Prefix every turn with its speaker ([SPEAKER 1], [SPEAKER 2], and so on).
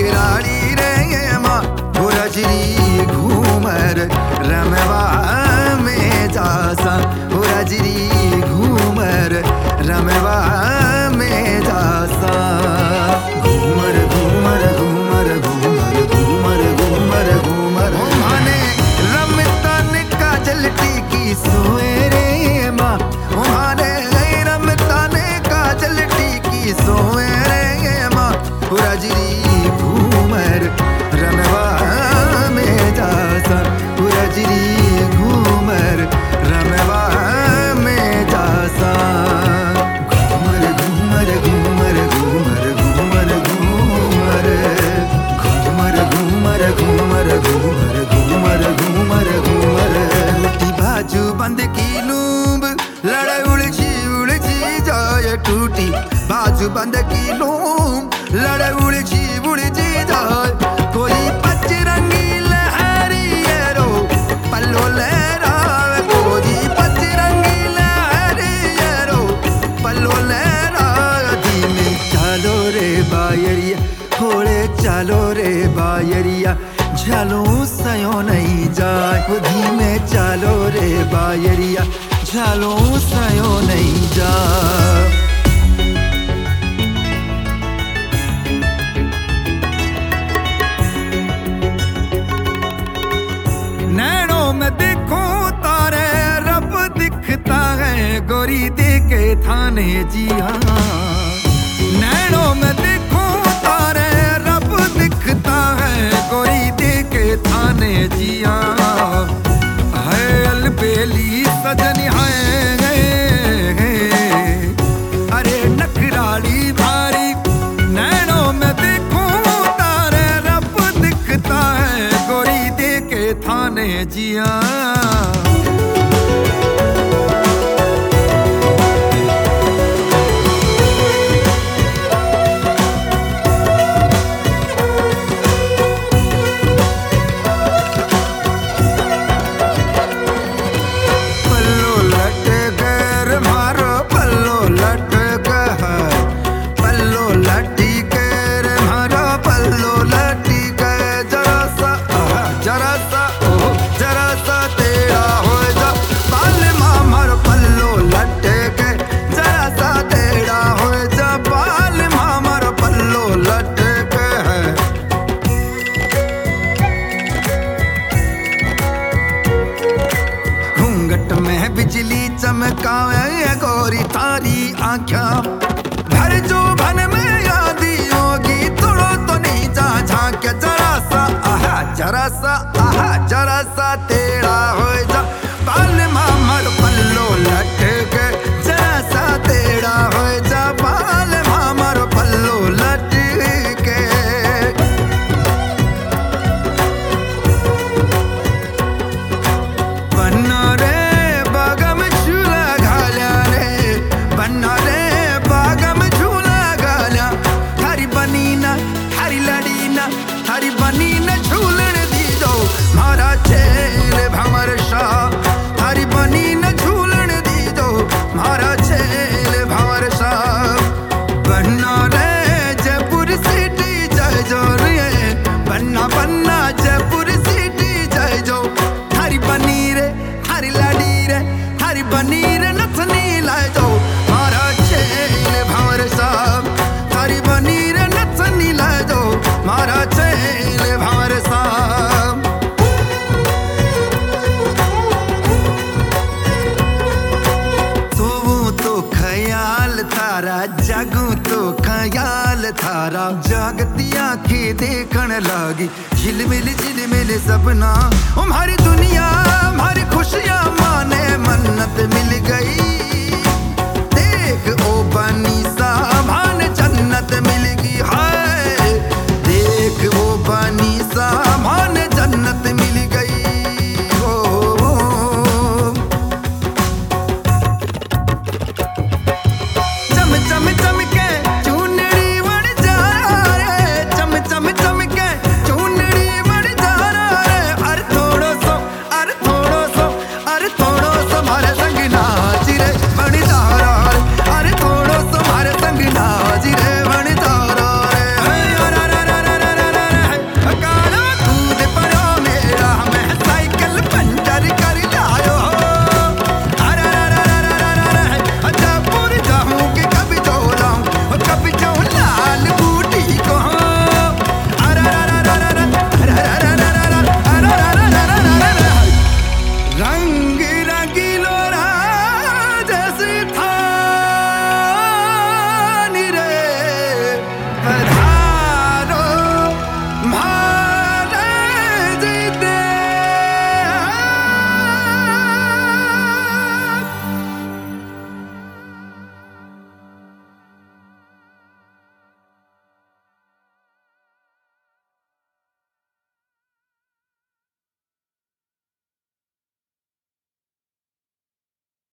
[SPEAKER 1] नखराली रे माँ रजरी घूमर रमवा में जासा रजरी घूमर रमवा में जासा घूमर घूमर घूमर घूमर घूमर घूमर घूमर माने रमतन काजल टीकी सोए रे माँ माने रमतन काजल टीकी सोए रे माँ रजरी घूमर रमवा में जासा रजरी घूमर रमवा में जासा घूमर घूमर घूमर घूमर घूमर घूमर घूमर घूमर घूमर घूमर घूमर घूमर घूमर मिट्टी बाजू बंद की लूंब लड़ाई उलझी जाए टूटी बाजू बंद की लूंब लड़ाई उलझी जाए कोई पचरंगी लहरियरो पल्लो लहरावे कोई पचरंगी लहरियरो पल्लो लहरावे धीमे चलो रे बायरिया थोड़े चलो रे बायरिया झलो सयो नहीं जाए धीमे चलो रे बायरिया झलो सयो नहीं जाए नैनों में देखो तारे रब दिखता है गोरी दे के थाने जी हाँ नैनों में देखो तारे रब दिखता है गोरी दे के थाने जी हाँ है अलबेली सजन है अरे नखराली भारी नैनों में देखो तारे रब दिखता है गोरी दे के थाने जिया बिजली चमकावे गोरी तारी आँखा घर जो भन में यादी होगी थोड़ो तो नहीं जा झांक जरा सा तेरा हो जा बाल मामर पल्लो लटक जरा सा तेरा हो जा बाल मामर पल्लो लटक बन्ना रे हरी बनी न झूलन दी दो मारा चेल भंवर शाह हरी बनी न झूलन दी दो मारा चेल भंवर शाह बन्ना रे जयपुर सिटी जय जो रे बन्ना जयपुर सिटी जय जो हरी बनी रे हरी लाडी रे हरी बनी रे नथनी लाए दो मारा चेल भंवर शाह हरी बनी रे नथनी लाए दो मारा चेल भंवर साहब सोऊं तो ख्याल थारा जागूं तो ख्याल थारा जागती आंखें देखन लागी झिलमिल सपना हमारी दुनिया हमारी खुशियां माने मन्नत मिल गई देख ओ बनी सा भान जन्नत मिल